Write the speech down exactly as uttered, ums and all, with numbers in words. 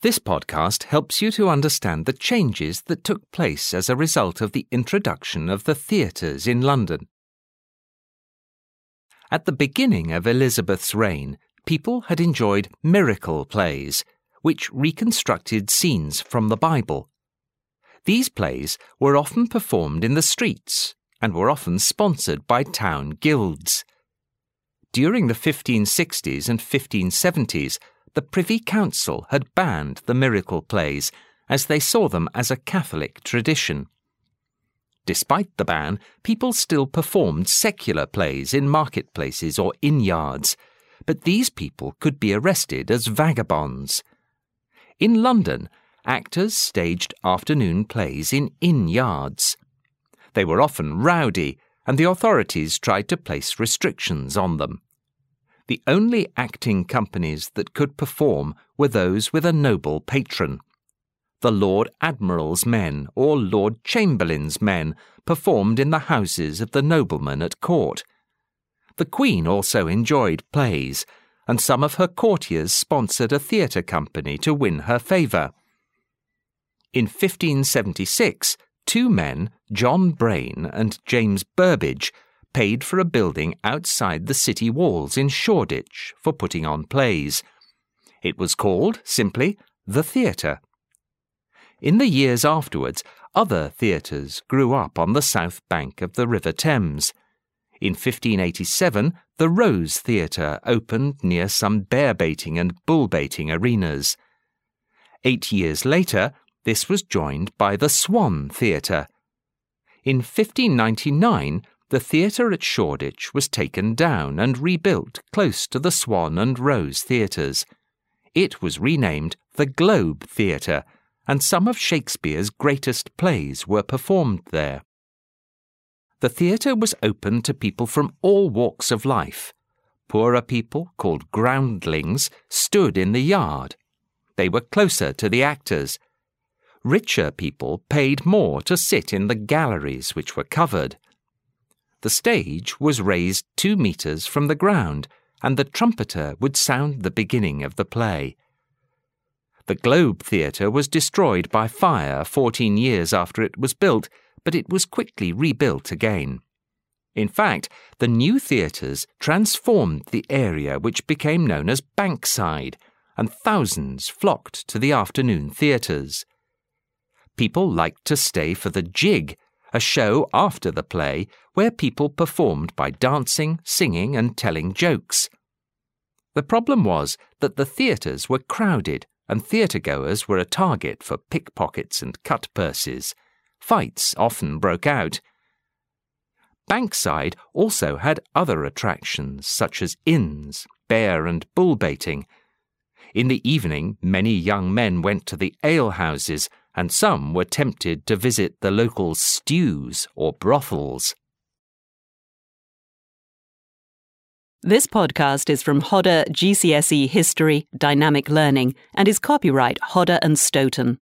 This podcast helps you to understand the changes that took place as a result of the introduction of the theatres in London. At the beginning of Elizabeth's reign, people had enjoyed miracle plays, which reconstructed scenes from the Bible. These plays were often performed in the streets and were often sponsored by town guilds. During the fifteen sixties and fifteen seventies, the Privy Council had banned the miracle plays as they saw them as a Catholic tradition. Despite the ban, people still performed secular plays in marketplaces or inn yards, but these people could be arrested as vagabonds. In London, actors staged afternoon plays in inn yards. They were often rowdy, and the authorities tried to place restrictions on them. The only acting companies that could perform were those with a noble patron. The Lord Admiral's men or Lord Chamberlain's men performed in the houses of the noblemen at court. The Queen also enjoyed plays, and some of her courtiers sponsored a theatre company to win her favour. In fifteen seventy-six, two men, John Brain and James Burbage, paid for a building outside the city walls in Shoreditch for putting on plays. It was called, simply, the Theatre. In the years afterwards, other theatres grew up on the south bank of the River Thames. In fifteen eighty-seven, the Rose Theatre opened near some bear-baiting and bull-baiting arenas. Eight years later, this was joined by the Swan Theatre. In fifteen ninety-nine, the theatre at Shoreditch was taken down and rebuilt close to the Swan and Rose theatres. It was renamed the Globe Theatre, and some of Shakespeare's greatest plays were performed there. The theatre was open to people from all walks of life. Poorer people, called groundlings, stood in the yard. They were closer to the actors. Richer people paid more to sit in the galleries which were covered. The stage was raised two metres from the ground, and the trumpeter would sound the beginning of the play. The Globe Theatre was destroyed by fire fourteen years after it was built, but it was quickly rebuilt again. In fact, the new theatres transformed the area which became known as Bankside, and thousands flocked to the afternoon theatres. People liked to stay for the Jig, a show after the play where people performed by dancing, singing and telling jokes. The problem was that the theatres were crowded and theatre-goers were a target for pickpockets and cut-purses. Fights often broke out. Bankside also had other attractions such as inns, bear and bull-baiting. In the evening, many young men went to the alehouses, and some were tempted to visit the local stews or brothels. This podcast is from Hodder G C S E History Dynamic Learning and is copyright Hodder and Stoughton.